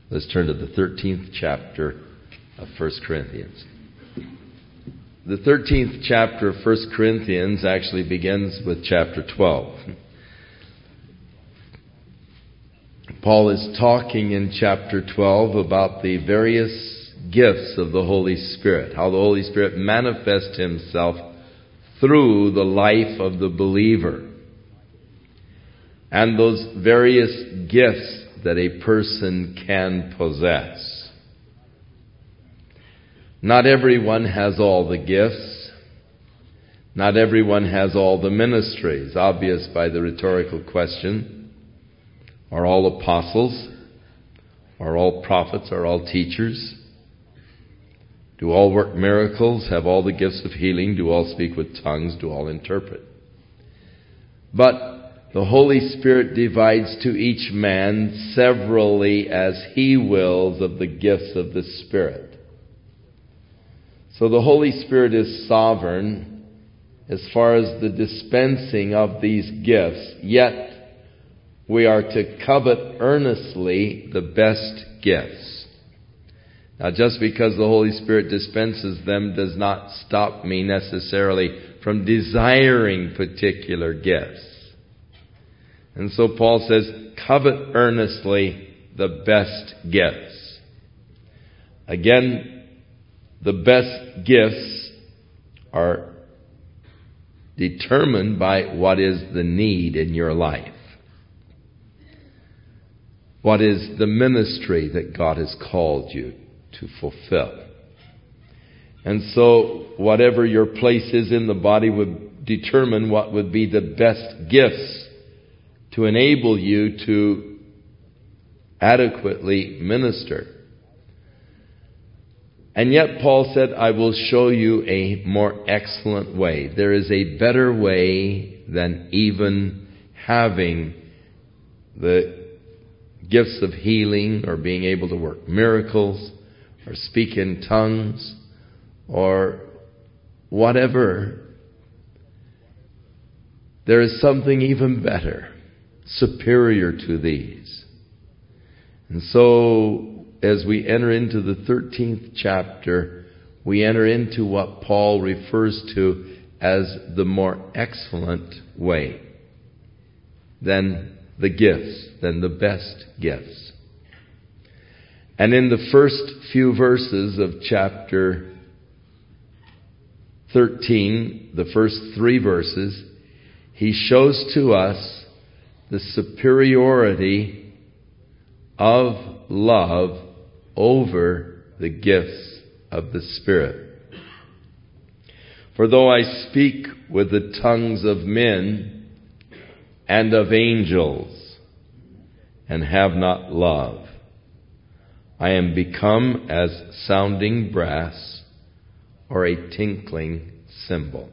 Let's turn to the 13th chapter of 1 Corinthians. The 13th chapter of 1 Corinthians actually begins with chapter 12. Paul is talking in chapter 12 about the various gifts of the Holy Spirit, how the Holy Spirit manifests himself through the life of the believer, and those various gifts that a person can possess. Not everyone has all the gifts. Not everyone has all the ministries. Obvious by the rhetorical question. Are all apostles? Are all prophets? Are all teachers? Do all work miracles? Have all the gifts of healing? Do all speak with tongues? Do all interpret? But the Holy Spirit divides to each man severally as He wills of the gifts of the Spirit. So the Holy Spirit is sovereign as far as the dispensing of these gifts, yet we are to covet earnestly the best gifts. Now, just because the Holy Spirit dispenses them does not stop me necessarily from desiring particular gifts. And so Paul says, covet earnestly the best gifts. Again, the best gifts are determined by what is the need in your life. What is the ministry that God has called you to fulfill? And so whatever your place is in the body would determine what would be the best gifts to enable you to adequately minister. And yet Paul said, I will show you a more excellent way. There is a better way than even having the gifts of healing or being able to work miracles or speak in tongues or whatever. There is something even better, superior to these. And so, as we enter into the 13th chapter, we enter into what Paul refers to as the more excellent way than the gifts, than the best gifts. And in the first few verses of chapter 13, the first 3 verses, he shows to us the superiority of love over the gifts of the Spirit. For though I speak with the tongues of men and of angels and have not love, I am become as sounding brass or a tinkling cymbal.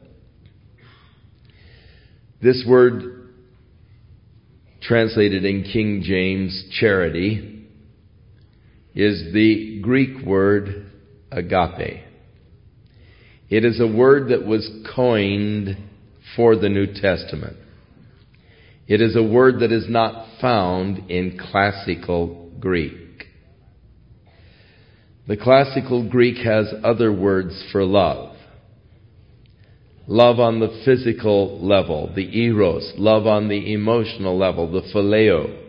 This word, translated in King James, charity, is the Greek word agape. It is a word that was coined for the New Testament. It is a word that is not found in classical Greek. The classical Greek has other words for love. Love on the physical level, the eros. Love on the emotional level, the phileo.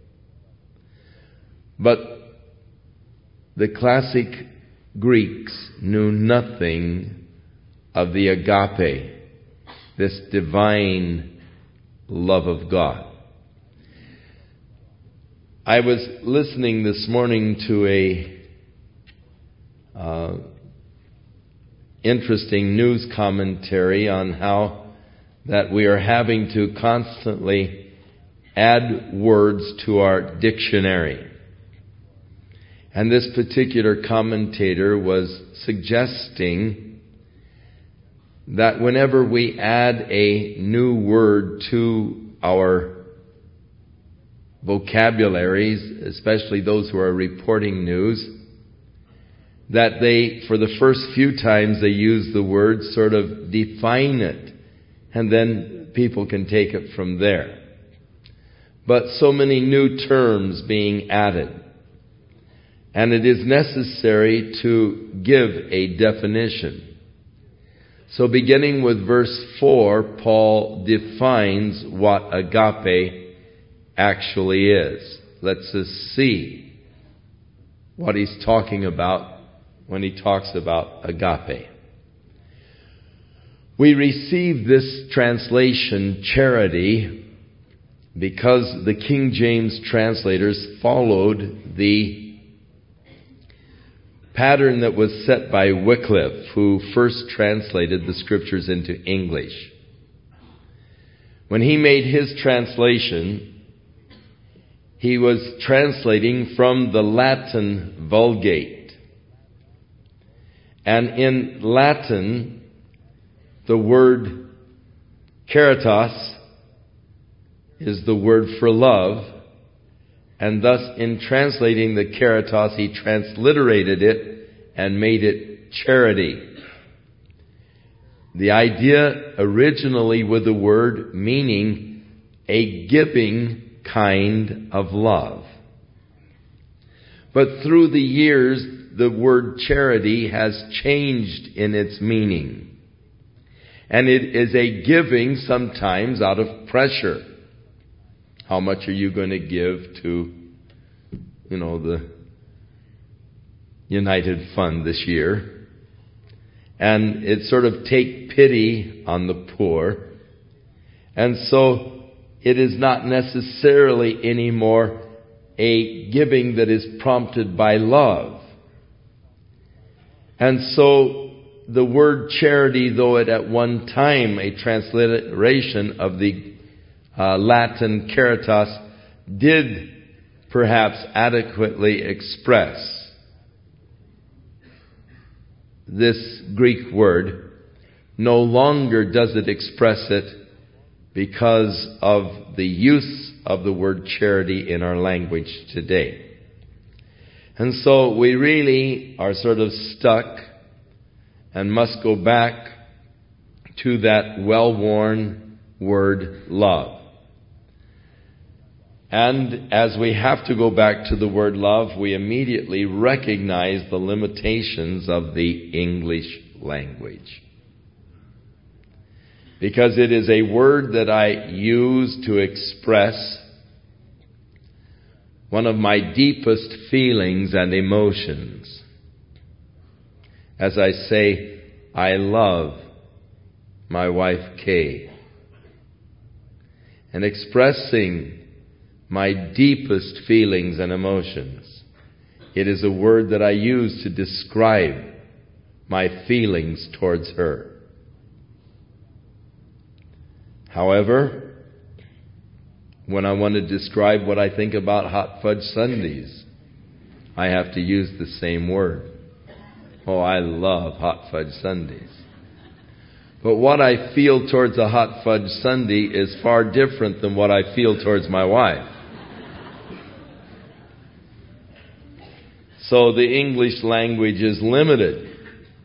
But the classic Greeks knew nothing of the agape, this divine love of God. I was listening this morning to a interesting news commentary on how that we are having to constantly add words to our dictionary. And this particular commentator was suggesting that whenever we add a new word to our vocabularies, especially those who are reporting news, that they, for the first few times they use the word, sort of define it, and then people can take it from there. But so many new terms being added. And it is necessary to give a definition. So beginning with verse 4, Paul defines what agape actually is. Let's just see what he's talking about when he talks about agape. We receive this translation, charity, because the King James translators followed the pattern that was set by Wycliffe, who first translated the scriptures into English. When he made his translation, he was translating from the Latin Vulgate. And in Latin, the word caritas is the word for love. And thus, in translating the caritas, he transliterated it and made it charity. The idea originally with the word meaning a giving kind of love. But through the years, the word charity has changed in its meaning. And it is a giving sometimes out of pressure. How much are you going to give to, the United Fund this year? And it's sort of take pity on the poor. And so it is not necessarily anymore a giving that is prompted by love. And so the word charity, though it at one time a transliteration of the Latin caritas, did perhaps adequately express this Greek word, no longer does it express it because of the use of the word charity in our language today. And so we really are sort of stuck and must go back to that well-worn word love. And as we have to go back to the word love, we immediately recognize the limitations of the English language. Because it is a word that I use to express one of my deepest feelings and emotions. As I say, I love my wife Kay. And expressing my deepest feelings and emotions, it is a word that I use to describe my feelings towards her. However, when I want to describe what I think about hot fudge sundaes, I have to use the same word. Oh, I love hot fudge sundaes. But what I feel towards a hot fudge sundae is far different than what I feel towards my wife. So the English language is limited.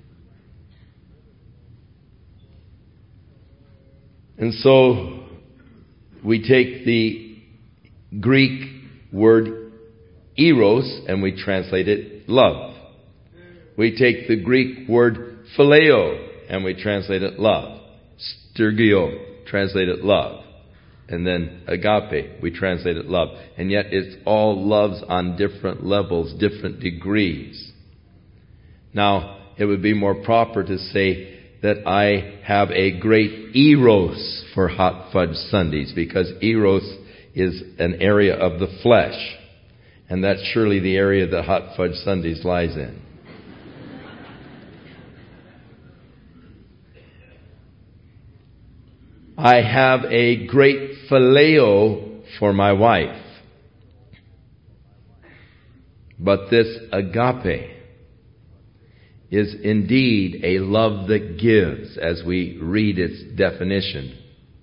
And so we take the Greek word eros and we translate it love. We take the Greek word phileo and we translate it love. Stergio, translate it love. And then agape, we translate it love. And yet it's all loves on different levels, different degrees. Now, it would be more proper to say that I have a great eros for hot fudge sundaes, because eros is an area of the flesh. And that's surely the area that hot fudge sundaes lies in. I have a great phileo for my wife. But this agape is indeed a love that gives, as we read its definition.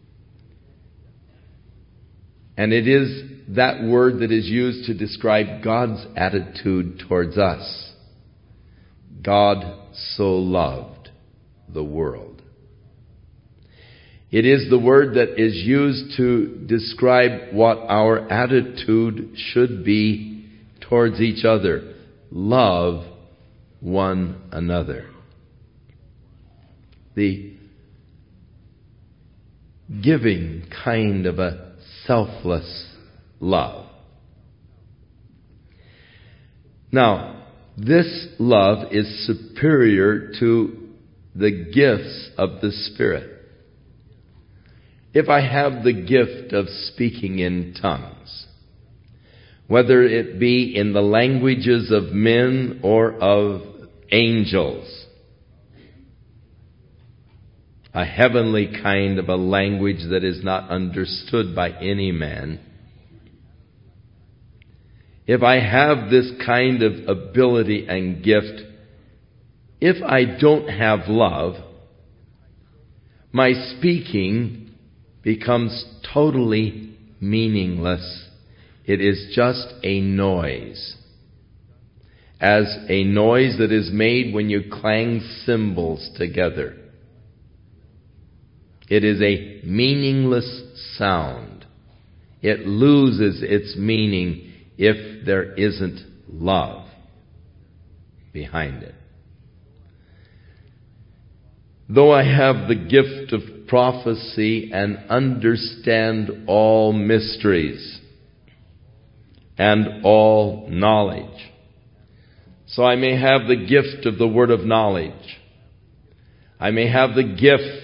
And it is that word that is used to describe God's attitude towards us. God so loved the world. It is the word that is used to describe what our attitude should be towards each other. love one another. The giving kind of a selfless love. Now, this love is superior to the gifts of the Spirit. If I have the gift of speaking in tongues, whether it be in the languages of men or of angels, a heavenly kind of a language that is not understood by any man, if I have this kind of ability and gift, if I don't have love, my speaking becomes totally meaningless. It is just a noise. As a noise that is made when you clang cymbals together. It is a meaningless sound. It loses its meaning if there isn't love behind it. Though I have the gift of prophecy and understand all mysteries and all knowledge, so I may have the gift of the word of knowledge. I may have the gift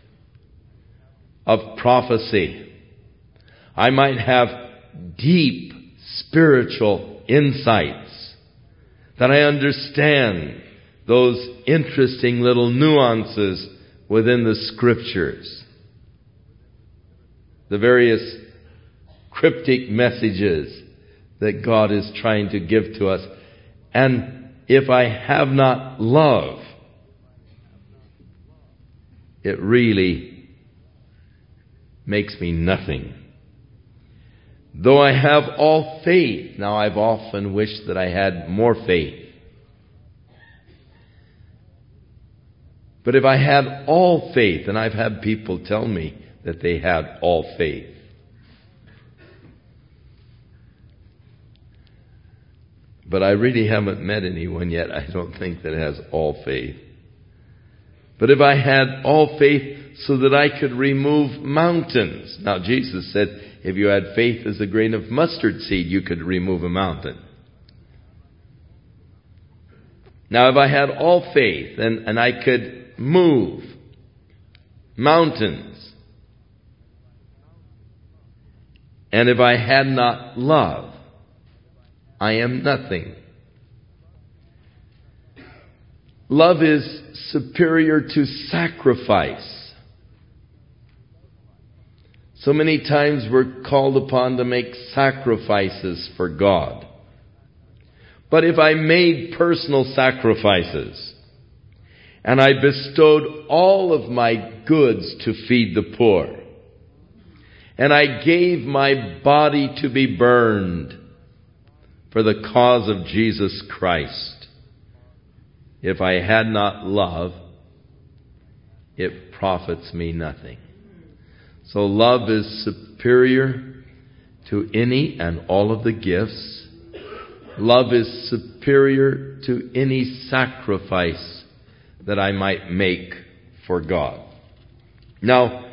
of prophecy. I might have deep spiritual insights, that I understand those interesting little nuances within the Scriptures, the various cryptic messages that God is trying to give to us. And if I have not love, it really makes me nothing. Though I have all faith, now I've often wished that I had more faith. But if I had all faith, and I've had people tell me that they had all faith, but I really haven't met anyone yet, I don't think, that has all faith. But if I had all faith so that I could remove mountains. Now, Jesus said, if you had faith as a grain of mustard seed, you could remove a mountain. Now, if I had all faith and I could move mountains, and if I had not love, I am nothing. Love is superior to sacrifice. So many times we're called upon to make sacrifices for God. But if I made personal sacrifices, and I bestowed all of my goods to feed the poor, and I gave my body to be burned for the cause of Jesus Christ, if I had not love, it profits me nothing. So love is superior to any and all of the gifts. Love is superior to any sacrifice that I might make for God. Now,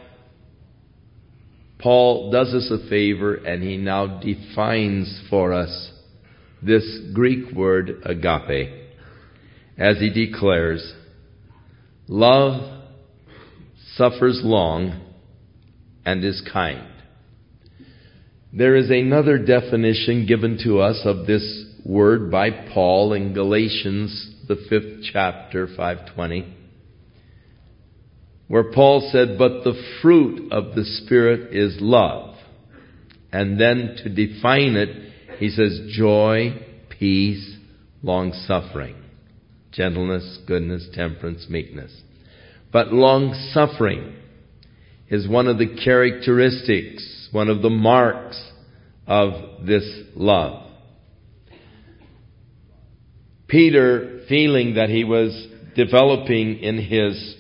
Paul does us a favor, and he now defines for us this Greek word agape, as he declares, love suffers long and is kind. There is another definition given to us of this word by Paul in Galatians, the 5th chapter, 5:20, where Paul said, but the fruit of the Spirit is love. And then to define it, he says joy, peace, long-suffering, gentleness, goodness, temperance, meekness. But long-suffering is one of the characteristics, one of the marks of this love. Peter, feeling that he was developing in his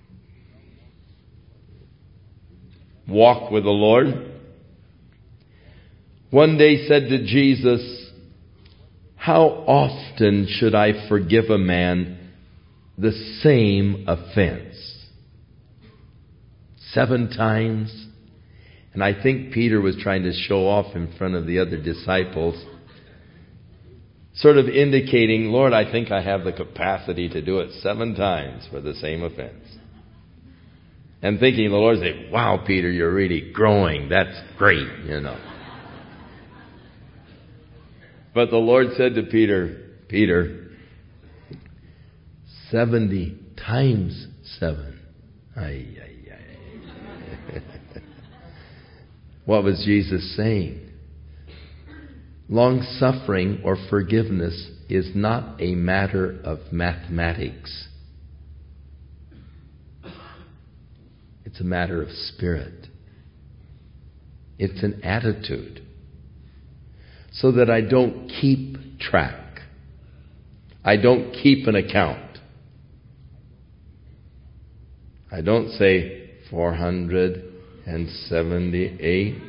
walk with the Lord, one day said to Jesus, how often should I forgive a man the same offense? 7 times? And I think Peter was trying to show off in front of the other disciples, sort of indicating, Lord, I think I have the capacity to do it 7 times for the same offense. And thinking the Lord say, wow, Peter, you're really growing. That's great, But the Lord said to Peter, 70 times 7. What was Jesus saying? Long-suffering or forgiveness is not a matter of mathematics. It's a matter of spirit. It's an attitude. So that I don't keep track. I don't keep an account. I don't say 478,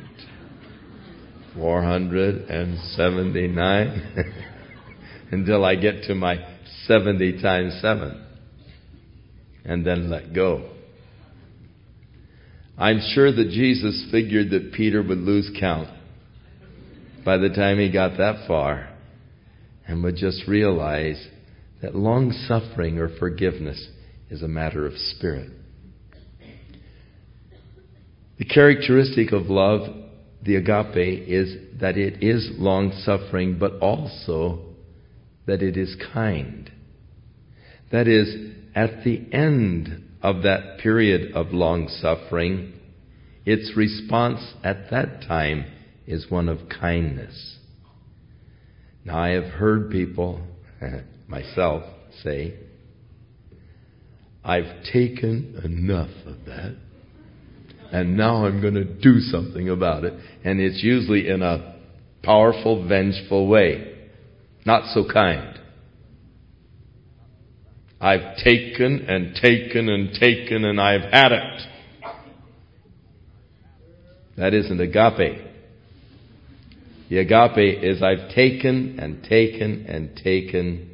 479 until I get to my 70 times 7 and then let go. I'm sure that Jesus figured that Peter would lose count by the time he got that far and would just realize that long-suffering or forgiveness is a matter of spirit. The characteristic of love, the agape, is that it is long-suffering, but also that it is kind. That is, at the end of that period of long-suffering, its response at that time is one of kindness. Now, I have heard people, myself, say, I've taken enough of that, and now I'm going to do something about it. And it's usually in a powerful, vengeful way. Not so kind. I've taken and taken and taken, and I've had it. That isn't agape. The agape is I've taken and taken and taken.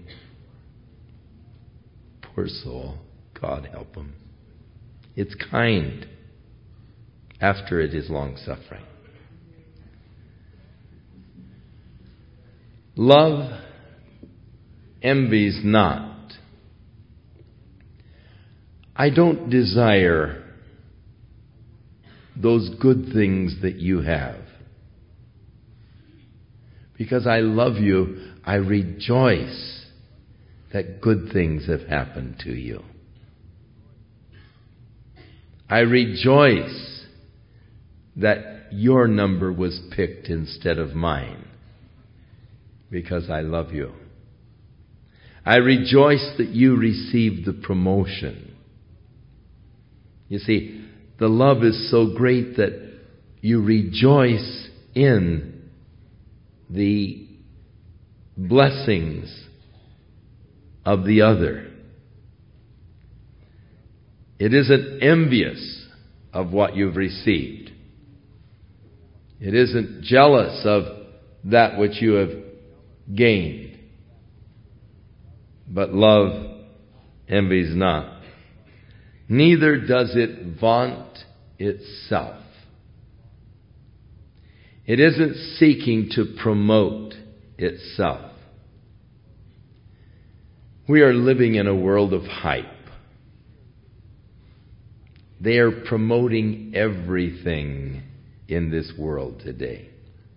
Poor soul. God help him. It's kind after it is long-suffering. Love envies not. I don't desire those good things that you have. Because I love you, I rejoice that good things have happened to you. I rejoice that your number was picked instead of mine. Because I love you. I rejoice that you received the promotion. You see, the love is so great that you rejoice in the blessings of the other. It isn't envious of what you've received. It isn't jealous of that which you have gained. But love envies not. Neither does it vaunt itself. It isn't seeking to promote itself. We are living in a world of hype. They are promoting everything in this world today.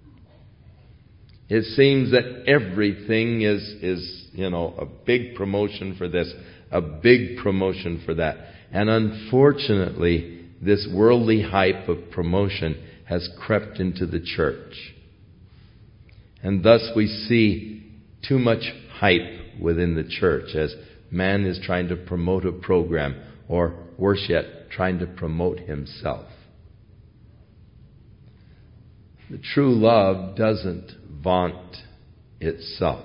It seems that everything is a big promotion for this, a big promotion for that. And unfortunately, this worldly hype of promotion has crept into the church. And thus we see too much hype within the church as man is trying to promote a program, or worse yet, trying to promote himself. The true love doesn't vaunt itself,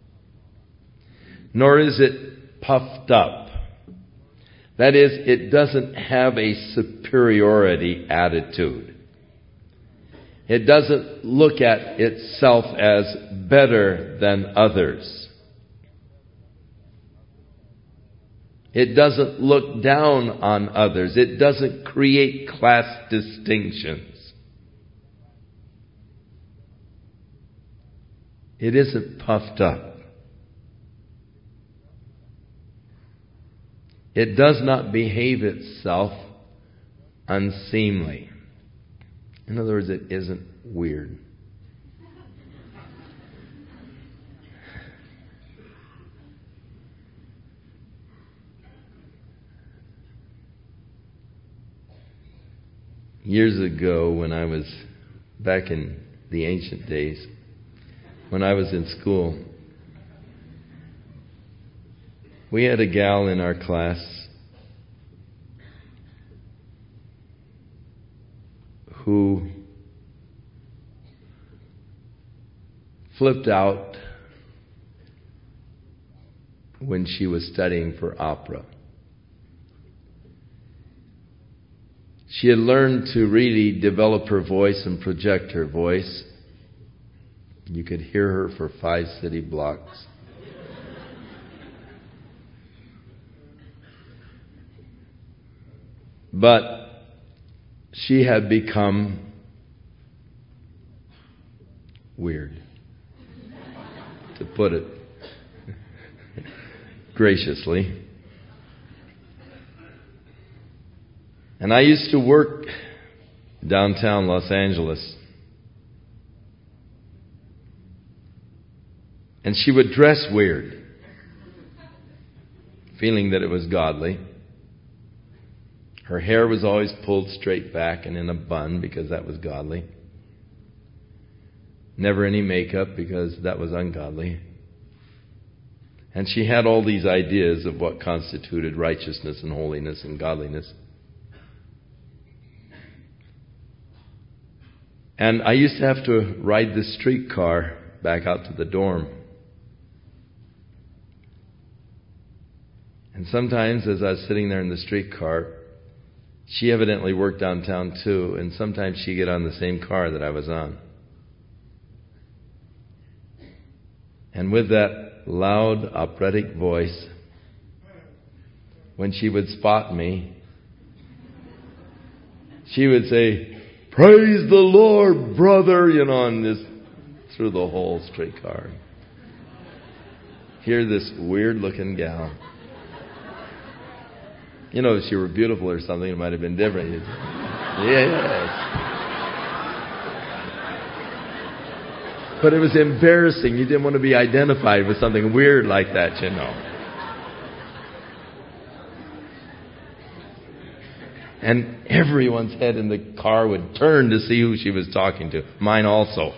nor is it puffed up. That is, it doesn't have a superiority attitude. It doesn't look at itself as better than others. It doesn't look down on others. It doesn't create class distinctions. It isn't puffed up. It does not behave itself unseemly. In other words, it isn't weird. Years ago, when I was back in the ancient days, when I was in school, we had a gal in our class who flipped out when she was studying for opera. She had learned to really develop her voice and project her voice. You could hear her for 5 city blocks. But she had become weird, to put it graciously. And I used to work downtown Los Angeles. And she would dress weird, feeling that it was godly. Her hair was always pulled straight back and in a bun because that was godly. Never any makeup because that was ungodly. And she had all these ideas of what constituted righteousness and holiness and godliness. And I used to have to ride the streetcar back out to the dorm. And sometimes as I was sitting there in the streetcar, she evidently worked downtown too, and sometimes she'd get on the same car that I was on. And with that loud operatic voice, when she would spot me, she would say, "Praise the Lord, brother," and this through the whole streetcar. Hear this weird looking gal. If she were beautiful or something, it might have been different. Yes. But it was embarrassing. You didn't want to be identified with something weird like that, And everyone's head in the car would turn to see who she was talking to. Mine also.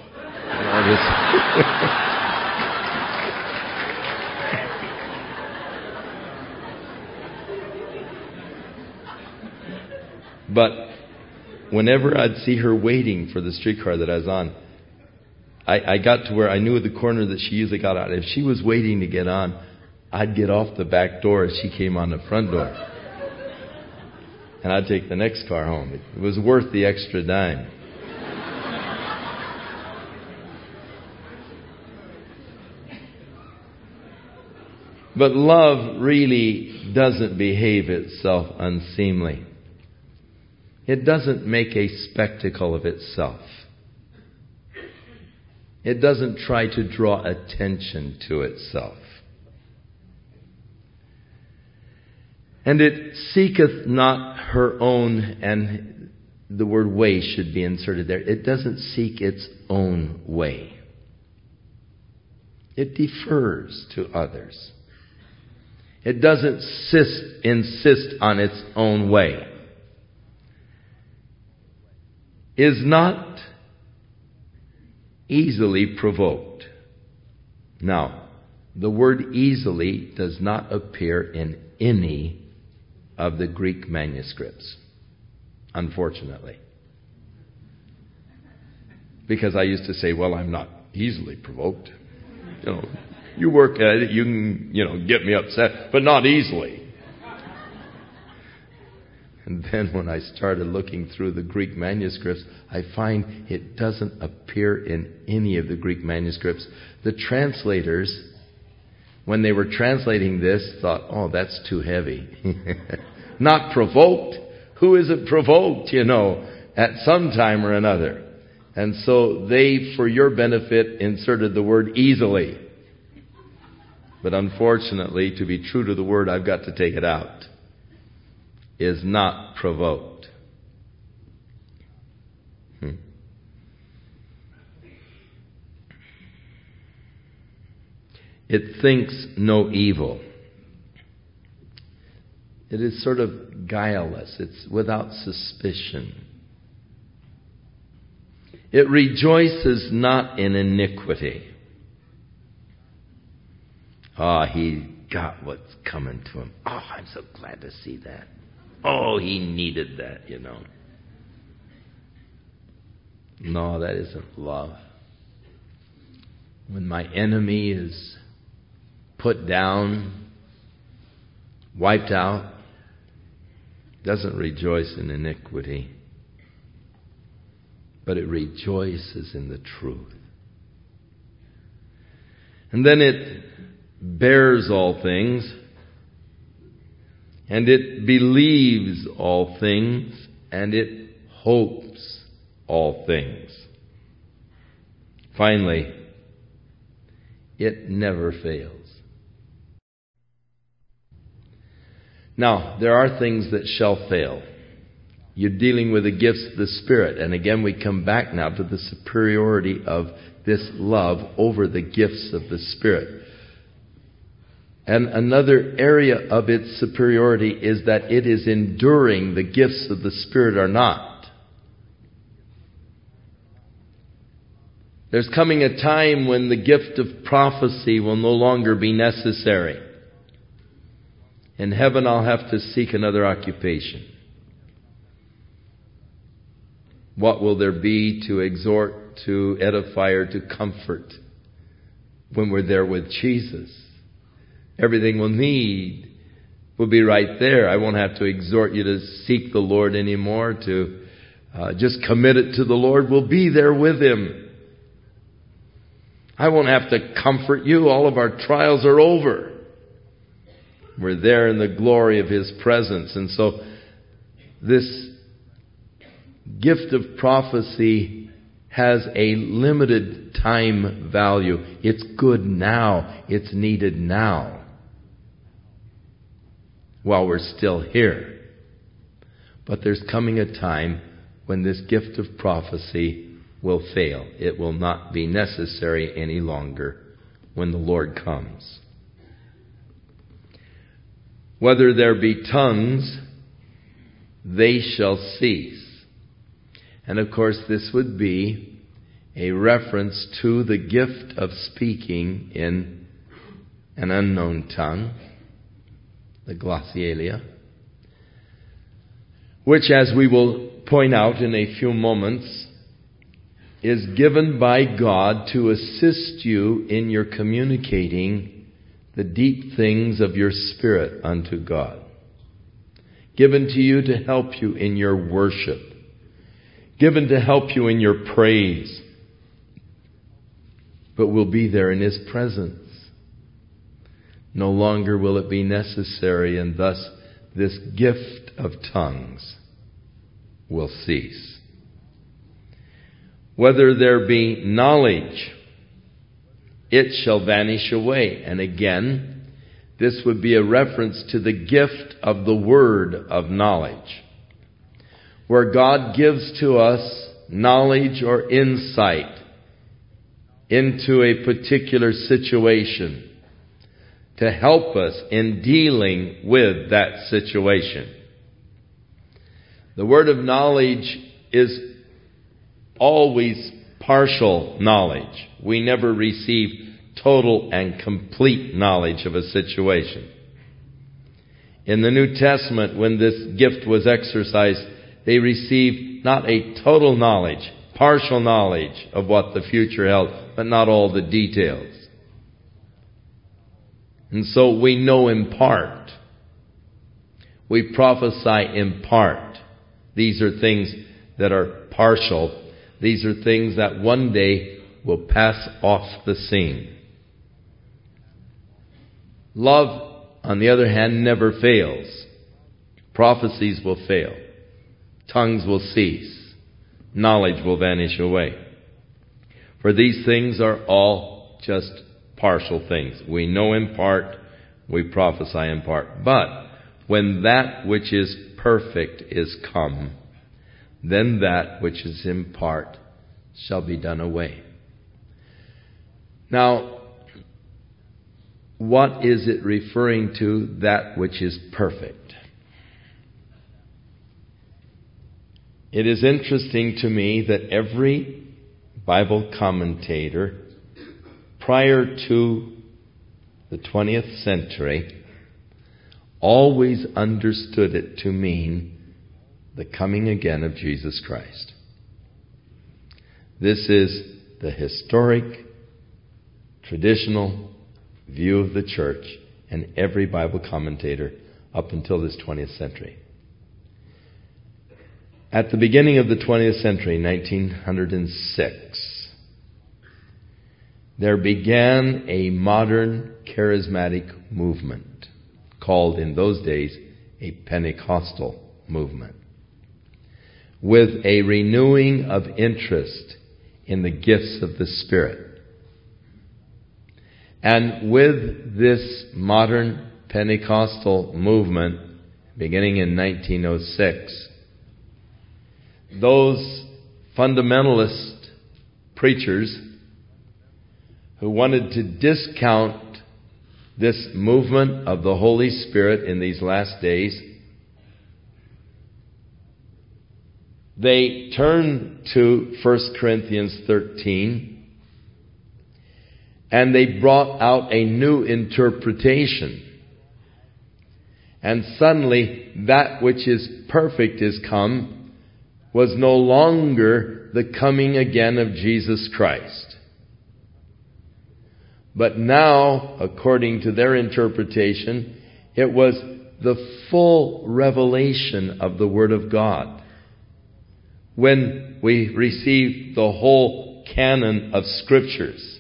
But whenever I'd see her waiting for the streetcar that I was on, I got to where I knew at the corner that she usually got out. If she was waiting to get on, I'd get off the back door as she came on the front door. And I'd take the next car home. It was worth the extra dime. But love really doesn't behave itself unseemly. It doesn't make a spectacle of itself. It doesn't try to draw attention to itself. And it seeketh not her own, and the word way should be inserted there. It doesn't seek its own way. It defers to others. It doesn't insist on its own way. Is not easily provoked. Now, the word easily does not appear in any of the Greek manuscripts, unfortunately. Because I used to say, well, I'm not easily provoked. You work at it, you can, get me upset, but not easily. And then when I started looking through the Greek manuscripts, I find it doesn't appear in any of the Greek manuscripts. The translators, when they were translating this, thought, oh, that's too heavy. Not provoked. Who isn't provoked, at some time or another? And so they, for your benefit, inserted the word easily. But unfortunately, to be true to the word, I've got to take it out. Is not provoked. It thinks no evil. It is sort of guileless. It's without suspicion. It rejoices not in iniquity. He got what's coming to him. Oh, I'm so glad to see that. Oh, he needed that, No, that isn't love. When my enemy is put down, wiped out, doesn't rejoice in iniquity, but it rejoices in the truth. And then it bears all things, and it believes all things, and it hopes all things. Finally, it never fails. Now, there are things that shall fail. You're dealing with the gifts of the Spirit. And again, we come back now to the superiority of this love over the gifts of the Spirit. And another area of its superiority is that it is enduring. The gifts of the Spirit are not. There's coming a time when the gift of prophecy will no longer be necessary. In heaven, I'll have to seek another occupation. What will there be to exhort, to edify, or to comfort when we're there with Jesus? Everything we'll need will be right there. I won't have to exhort you to seek the Lord anymore, to just commit it to the Lord. We'll be there with Him. I won't have to comfort you. All of our trials are over. We're there in the glory of His presence. And so this gift of prophecy has a limited time value. It's good now. It's needed now, while we're still here. But there's coming a time when this gift of prophecy will fail. It will not be necessary any longer when the Lord comes. Whether there be tongues, they shall cease. And of course, this would be a reference to the gift of speaking in an unknown tongue, the glossolalia, which, as we will point out in a few moments, is given by God to assist you in your communicating the deep things of your spirit unto God. Given to you to help you in your worship. Given to help you in your praise. But will be there in His presence. No longer will it be necessary, and thus this gift of tongues will cease. Whether there be knowledge, it shall vanish away. And again, this would be a reference to the gift of the word of knowledge, where God gives to us knowledge or insight into a particular situation to help us in dealing with that situation. The word of knowledge is always partial knowledge. We never receive total and complete knowledge of a situation. In the New Testament, when this gift was exercised, they received not a total knowledge, partial knowledge of what the future held, but not all the details. And so we know in part. We prophesy in part. These are things that are partial. These are things that one day will pass off the scene. Love, on the other hand, never fails. Prophecies will fail. Tongues will cease. Knowledge will vanish away. For these things are all just partial things. We know in part, we prophesy in part. But when that which is perfect is come, then that which is in part shall be done away. Now, what is it referring to, that which is perfect? It is interesting to me that every Bible commentator prior to the 20th century always understood it to mean the coming again of Jesus Christ. This is the historic, traditional view of the church and every Bible commentator up until this 20th century. At the beginning of the 20th century, 1906, there began a modern charismatic movement called in those days a Pentecostal movement, with a renewing of interest in the gifts of the Spirit. And with this modern Pentecostal movement, beginning in 1906, those fundamentalist preachers who wanted to discount this movement of the Holy Spirit in these last days, they turned to 1 Corinthians 13 and they brought out a new interpretation. And suddenly that which is perfect is come was no longer the coming again of Jesus Christ. But now, according to their interpretation, it was the full revelation of the Word of God. When we receive the whole canon of Scriptures,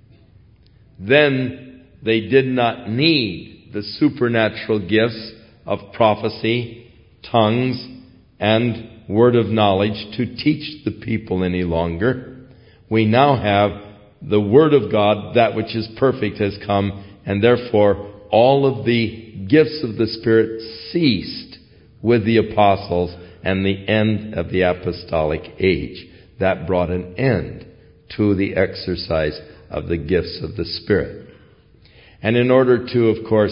then they did not need the supernatural gifts of prophecy, tongues, and word of knowledge to teach the people any longer. We now have the Word of God, that which is perfect, has come, and therefore all of the gifts of the Spirit ceased with the apostles and the end of the apostolic age. That brought an end to the exercise of the gifts of the Spirit. And in order to, of course,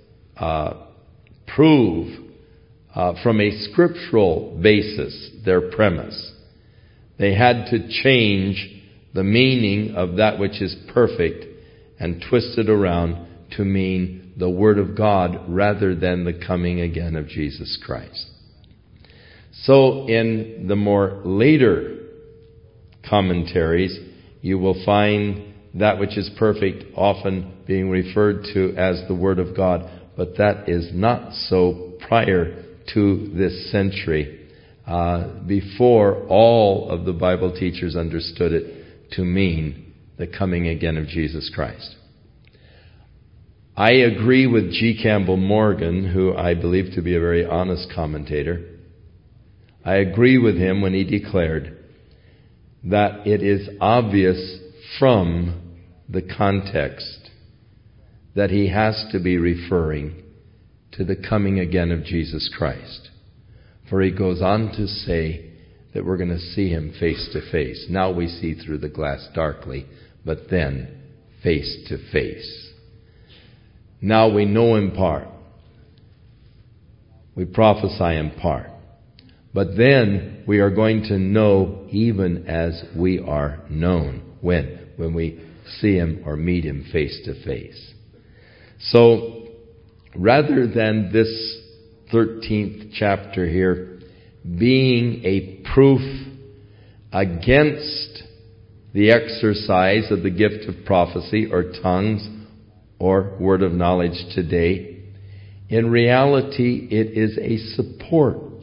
prove from a scriptural basis their premise, they had to change the meaning of that which is perfect and twist it around to mean the Word of God rather than the coming again of Jesus Christ. So in the more later commentaries, you will find that which is perfect often being referred to as the Word of God, but that is not so prior to this century. Before, all of the Bible teachers understood it to mean the coming again of Jesus Christ. I agree with G. Campbell Morgan, who I believe to be a very honest commentator. I agree with him when he declared that it is obvious from the context that he has to be referring to the coming again of Jesus Christ. For he goes on to say that we're going to see Him face to face. Now we see through the glass darkly, but then face to face. Now we know in part. We prophesy in part. But then we are going to know even as we are known. When we see Him or meet Him face to face. So, rather than this 13th chapter here being a proof against the exercise of the gift of prophecy or tongues or word of knowledge today, In reality, it is a support,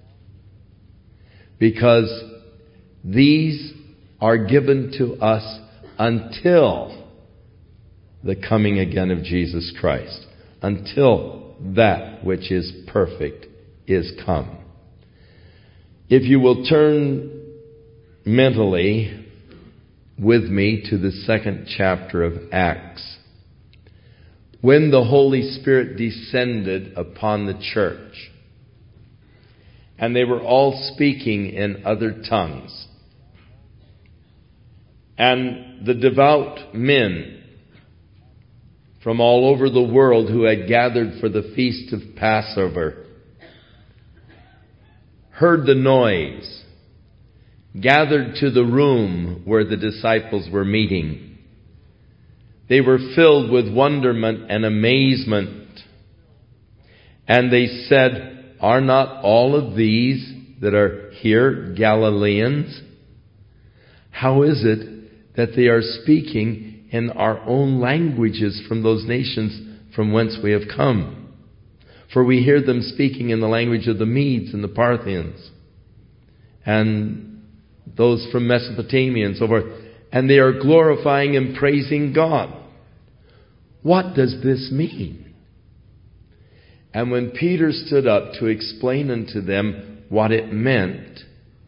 because these are given to us until the coming again of Jesus Christ, until that which is perfect is come. If you will turn mentally with me to the 2nd chapter of Acts, when the Holy Spirit descended upon the church, and they were all speaking in other tongues, and the devout men from all over the world who had gathered for the feast of Passover heard the noise, gathered to the room where the disciples were meeting. They were filled with wonderment and amazement. And they said, "Are not all of these that are here Galileans? How is it that they are speaking in our own languages from those nations from whence we have come? For we hear them speaking in the language of the Medes and the Parthians, and those from Mesopotamia and so forth, and they are glorifying and praising God. What does this mean?" And when Peter stood up to explain unto them what it meant,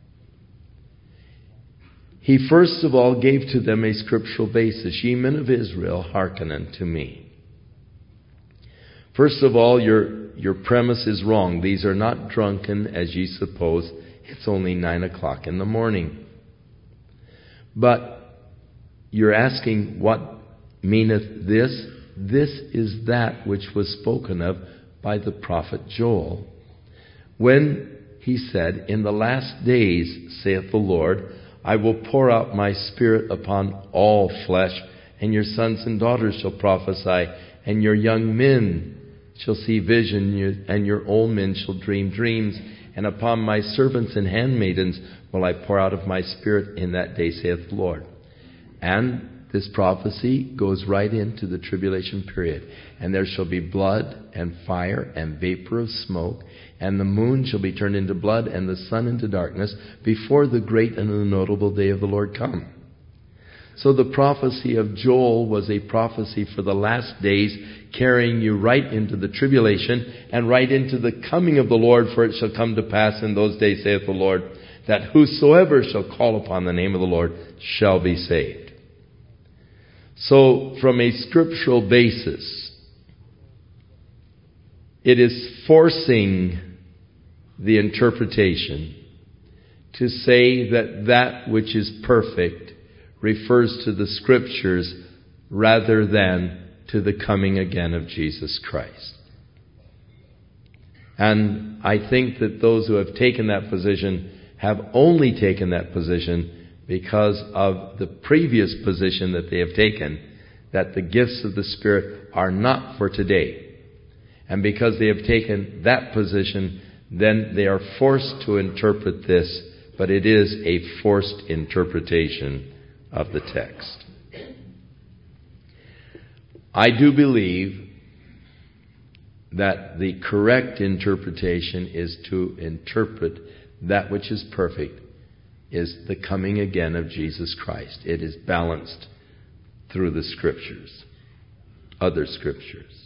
he first of all gave to them a scriptural basis. "Ye men of Israel, hearken unto me." First of all, your premise is wrong. These are not drunken, as ye suppose. It's only 9 o'clock in the morning. But you're asking, what meaneth this? This is that which was spoken of by the prophet Joel, when he said, "In the last days, saith the Lord, I will pour out my Spirit upon all flesh, and your sons and daughters shall prophesy, and your young men shall see vision, and your old men shall dream dreams. And upon my servants and handmaidens will I pour out of my Spirit in that day, saith the Lord." And this prophecy goes right into the tribulation period. "And there shall be blood and fire and vapor of smoke, and the moon shall be turned into blood and the sun into darkness before the great and the notable day of the Lord come." So the prophecy of Joel was a prophecy for the last days, carrying you right into the tribulation and right into the coming of the Lord. "For it shall come to pass in those days, saith the Lord, that whosoever shall call upon the name of the Lord shall be saved." So from a scriptural basis, it is forcing the interpretation to say that that which is perfect refers to the Scriptures rather than to the coming again of Jesus Christ. And I think that those who have taken that position have only taken that position because of the previous position that they have taken, that the gifts of the Spirit are not for today. And because they have taken that position, then they are forced to interpret this, but it is a forced interpretation of the text. I do believe that the correct interpretation is to interpret that which is perfect is the coming again of Jesus Christ. It is balanced through the Scriptures, other Scriptures.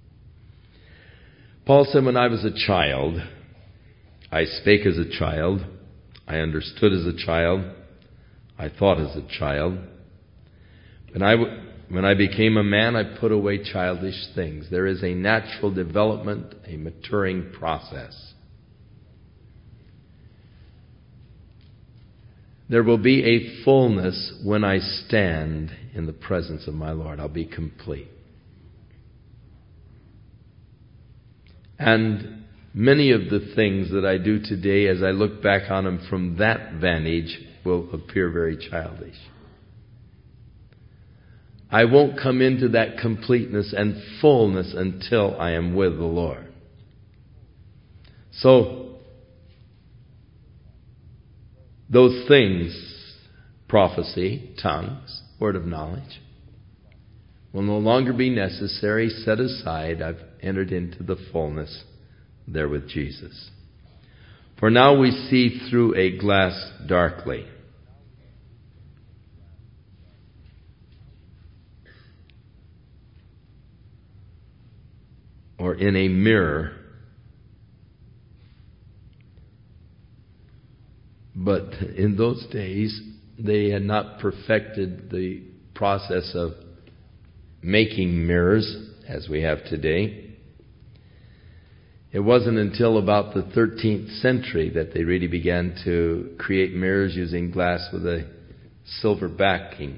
Paul said, "When I was a child, I spake as a child, I understood as a child, I thought as a child. When I became a man, I put away childish things." There is a natural development, a maturing process. There will be a fullness when I stand in the presence of my Lord. I'll be complete. And many of the things that I do today, as I look back on them from that vantage, will appear very childish. I won't come into that completeness and fullness until I am with the Lord. So, those things, prophecy, tongues, word of knowledge, will no longer be necessary, set aside. I've entered into the fullness there with Jesus. For now we see through a glass darkly. Or in a mirror. But in those days, they had not perfected the process of making mirrors as we have today. It wasn't until about the 13th century that they really began to create mirrors using glass with a silver backing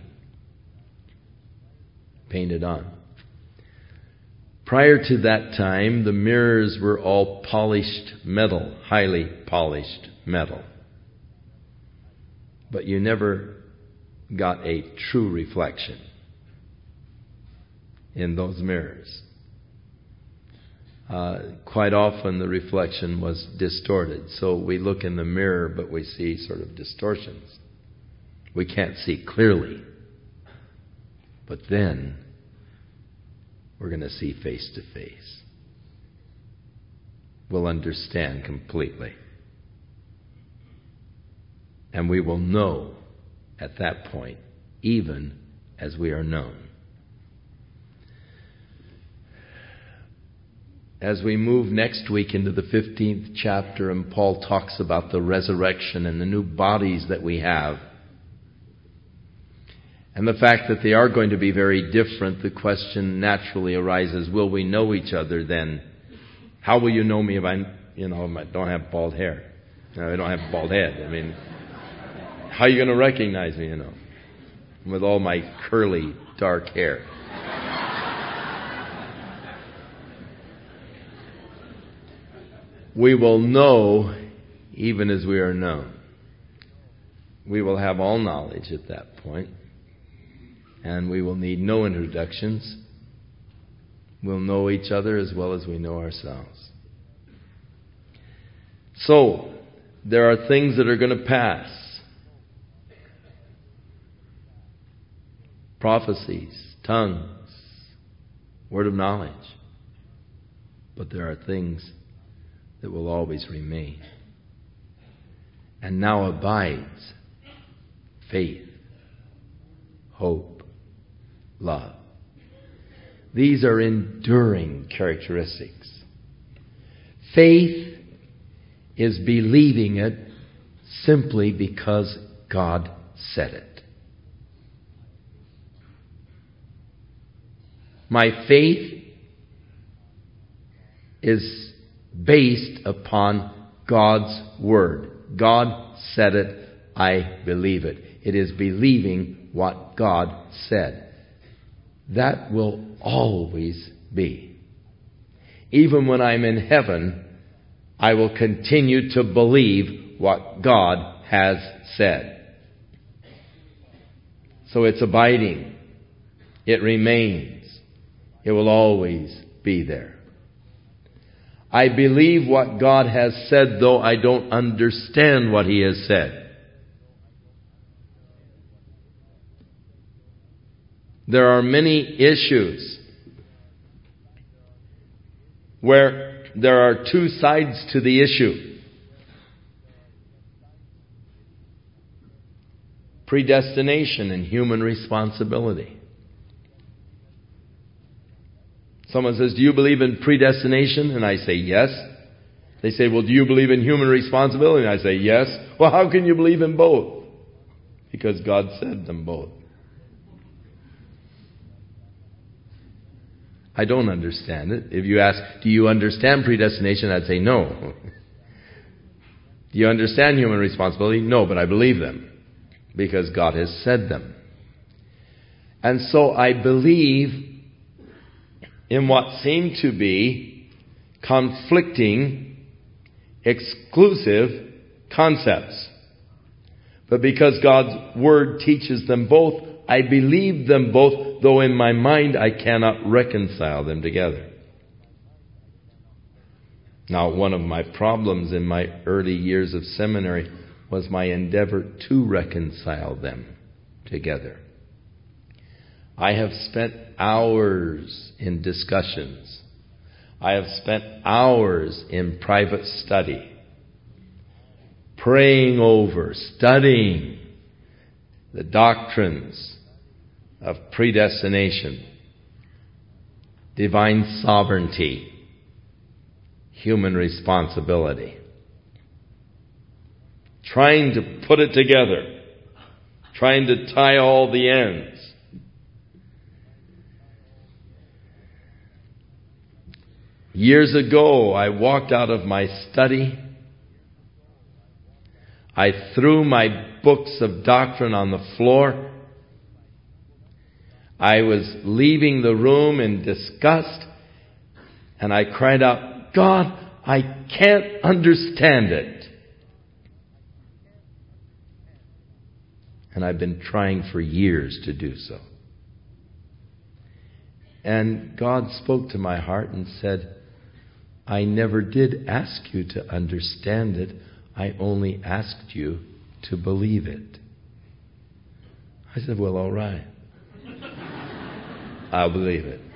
painted on. Prior to that time, the mirrors were all polished metal, highly polished metal. But you never got a true reflection in those mirrors. Quite often the reflection was distorted. So we look in the mirror, but we see sort of distortions. We can't see clearly. But then we're going to see face to face. We'll understand completely. And we will know at that point, even as we are known. As we move next week into the 15th chapter, and Paul talks about the resurrection and the new bodies that we have, and the fact that they are going to be very different, the question naturally arises, will we know each other then? How will you know me if I don't have bald hair? I don't have a bald head. I mean, how are you going to recognize me, with all my curly, dark hair? We will know even as we are known. We will have all knowledge at that point. And we will need no introductions. We'll know each other as well as we know ourselves. So, there are things that are going to pass. Prophecies, tongues, word of knowledge. But there are things that will always remain. And now abides faith, hope, love. These are enduring characteristics. Faith is believing it simply because God said it. My faith is based upon God's Word. God said it, I believe it. It is believing what God said. That will always be. Even when I'm in heaven, I will continue to believe what God has said. So it's abiding. It remains. It will always be there. I believe what God has said, though I don't understand what He has said. There are many issues where there are two sides to the issue. Predestination and human responsibility. Someone says, do you believe in predestination? And I say, yes. They say, well, do you believe in human responsibility? And I say, yes. Well, how can you believe in both? Because God said them both. I don't understand it. If you ask, do you understand predestination? I'd say, no. Do you understand human responsibility? No, but I believe them. Because God has said them. And so I believe in what seem to be conflicting, exclusive concepts. But because God's Word teaches them both, I believe them both, though in my mind I cannot reconcile them together. Now, one of my problems in my early years of seminary was my endeavor to reconcile them together. I have spent hours in discussions. I have spent hours in private study, praying over, studying the doctrines of predestination, divine sovereignty, human responsibility. Trying to put it together, trying to tie all the ends. Years ago, I walked out of my study. I threw my books of doctrine on the floor. I was leaving the room in disgust, and I cried out, God, I can't understand it. And I've been trying for years to do so. And God spoke to my heart and said, I never did ask you to understand it. I only asked you to believe it. I said, well, all right. I'll believe it.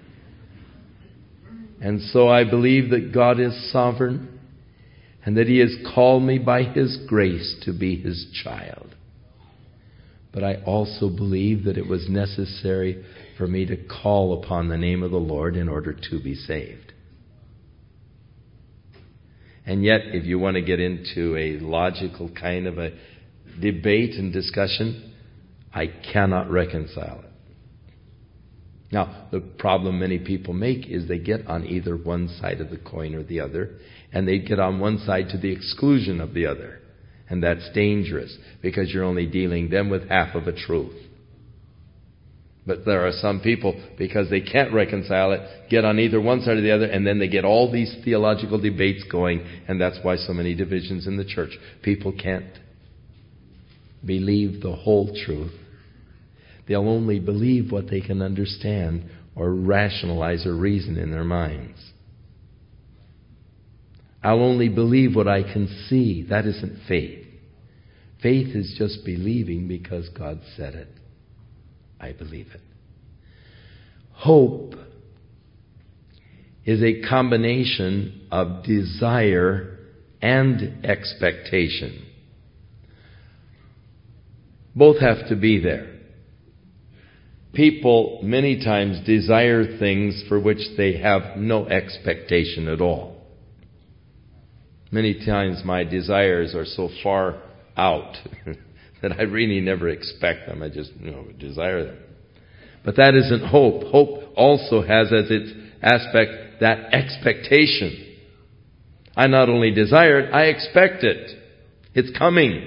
And so I believe that God is sovereign and that He has called me by His grace to be His child. But I also believe that it was necessary for me to call upon the name of the Lord in order to be saved. And yet, if you want to get into a logical kind of a debate and discussion, I cannot reconcile it. Now, the problem many people make is they get on either one side of the coin or the other, and they get on one side to the exclusion of the other. And that's dangerous, because you're only dealing them with half of a truth. But there are some people, because they can't reconcile it, get on either one side or the other, and then they get all these theological debates going, and that's why so many divisions in the church. People can't believe the whole truth. They'll only believe what they can understand or rationalize or reason in their minds. I'll only believe what I can see. That isn't faith. Faith is just believing because God said it. I believe it. Hope is a combination of desire and expectation. Both have to be there. People many times desire things for which they have no expectation at all. Many times my desires are so far out that I really never expect them. I just, desire them. But that isn't hope. Hope also has as its aspect that expectation. I not only desire it, I expect it. It's coming.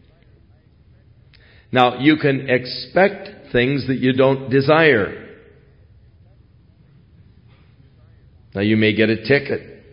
Now, you can expect things that you don't desire. Now, you may get a ticket,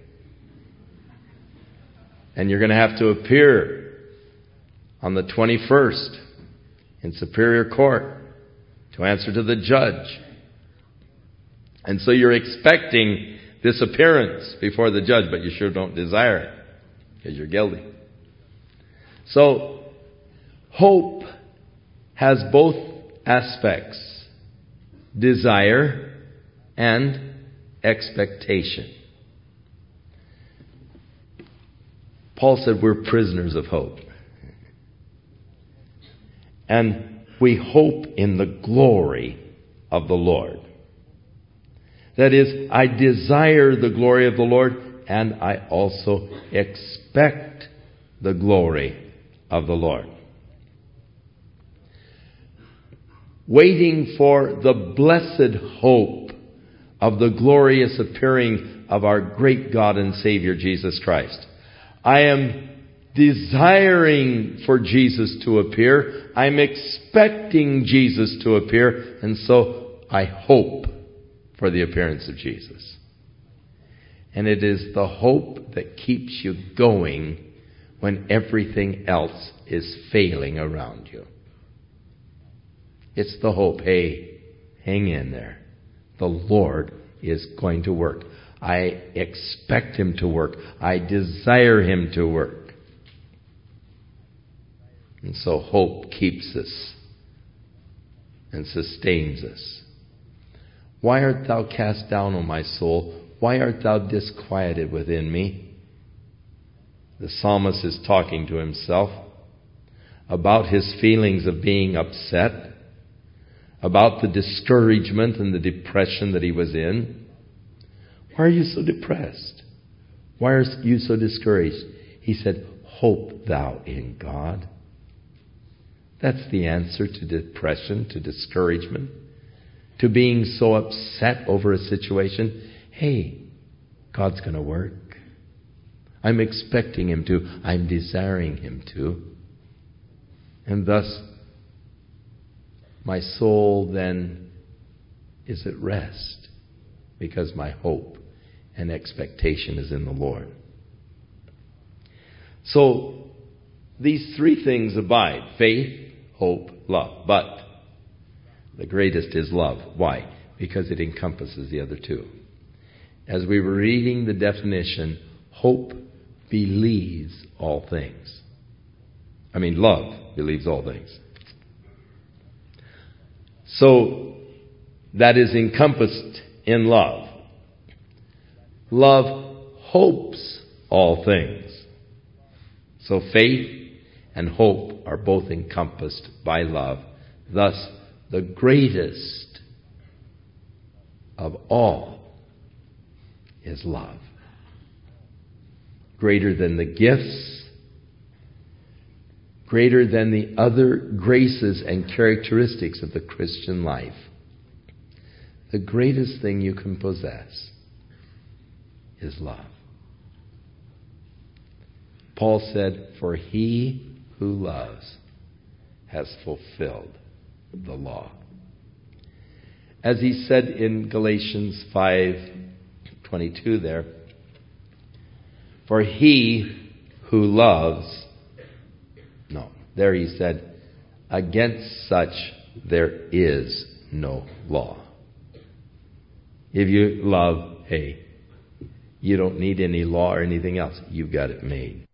and you're going to have to appear on the 21st in Superior Court to answer to the judge. And so you're expecting this appearance before the judge, but you sure don't desire it because you're guilty. So, hope has both aspects, desire and expectation. Paul said we're prisoners of hope. And we hope in the glory of the Lord. That is, I desire the glory of the Lord, and I also expect the glory of the Lord. Waiting for the blessed hope of the glorious appearing of our great God and Savior, Jesus Christ. I am desiring for Jesus to appear. I'm expecting Jesus to appear. And so I hope for the appearance of Jesus. And it is the hope that keeps you going when everything else is failing around you. It's the hope. Hey, hang in there. The Lord is going to work. I expect Him to work. I desire Him to work. And so hope keeps us and sustains us. Why art thou cast down, O my soul? Why art thou disquieted within me? The psalmist is talking to himself about his feelings of being upset, about the discouragement and the depression that he was in. Why are you so depressed? Why are you so discouraged? He said, hope thou in God. That's the answer to depression, to discouragement, to being so upset over a situation. Hey, God's going to work. I'm expecting Him to. I'm desiring Him to. And thus, my soul then is at rest because my hope and expectation is in the Lord. So, these three things abide: faith, hope, love. But the greatest is love. Why? Because it encompasses the other two. As we were reading the definition, hope believes all things. Love believes all things. So, that is encompassed in love. Love hopes all things. So faith and hope are both encompassed by love. Thus, the greatest of all is love. Greater than the gifts, greater than the other graces and characteristics of the Christian life. The greatest thing you can possess is love. Paul said, for he who loves has fulfilled the law. As he said in Galatians 5:22 there, for he who loves, there he said, against such there is no law. If you love, hey, you don't need any law or anything else. You've got it made.